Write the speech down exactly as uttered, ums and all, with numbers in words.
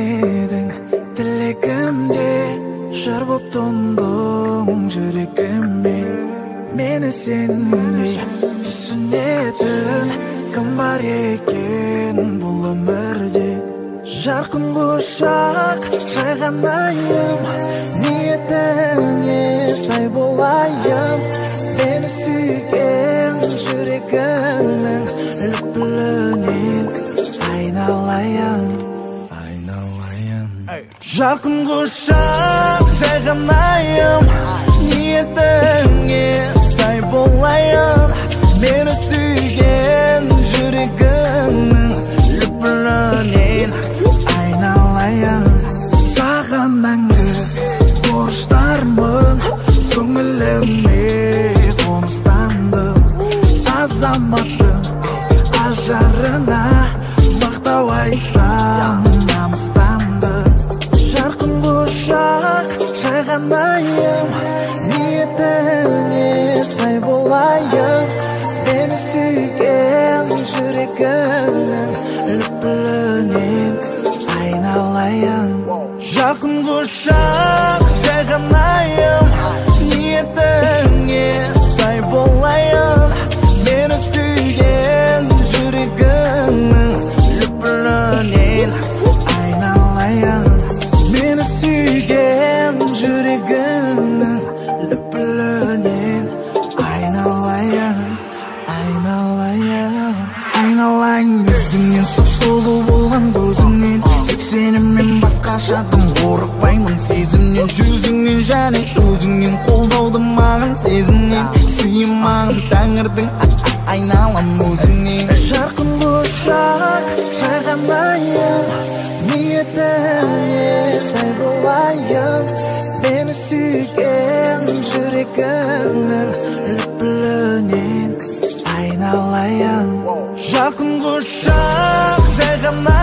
едің тілегімде, жыр боп тұндың жүрегіме. Мені сенбей түсінетін кім бар екен бұл өмірде? Жарқын құшақ жайған айым, ниетіңе сай болайын. Мені сүйген жүрегіңнің лүпілінен айналайын, айналайын. Жарқын құшақ жайған айым, ниетіңе сай болайын. Мені сүйген жүрегіңнің лүпілінен айналайын. Саған мәңгі борыштармын, көңіліме қоныстандым. Азаматтың ажарына мақтау айтсам намыстандым. Жарқын құшақ жайған айым, ниетіңе сай болайын. Мені сүйген жүрегіңнің лүпілінен айналайын. Жарқын құшақ жайған айым, ниетіңе сай болайын. Мені сүйген жүрегіңнің лүпілінен айналайын. Мені сүйген жүрегіңнің лүпілінен айналайын, айналайын. Айналайын өзіңнен, сұп-сұлу болған көзіңнен. Тек сенімен басқашадым, қорықпаймын сезімнен. Жүзіңнен және сөзіңнен, қолдауды маған сезімнен. Сүйем маған тәңірдің айналам өзіңнен. Жарқын құшақ жайған айым, ниетіңе сай болайын. Мені сүйген жүрегіңнің лүпілінен айналайын. Жарқын құшақ жайған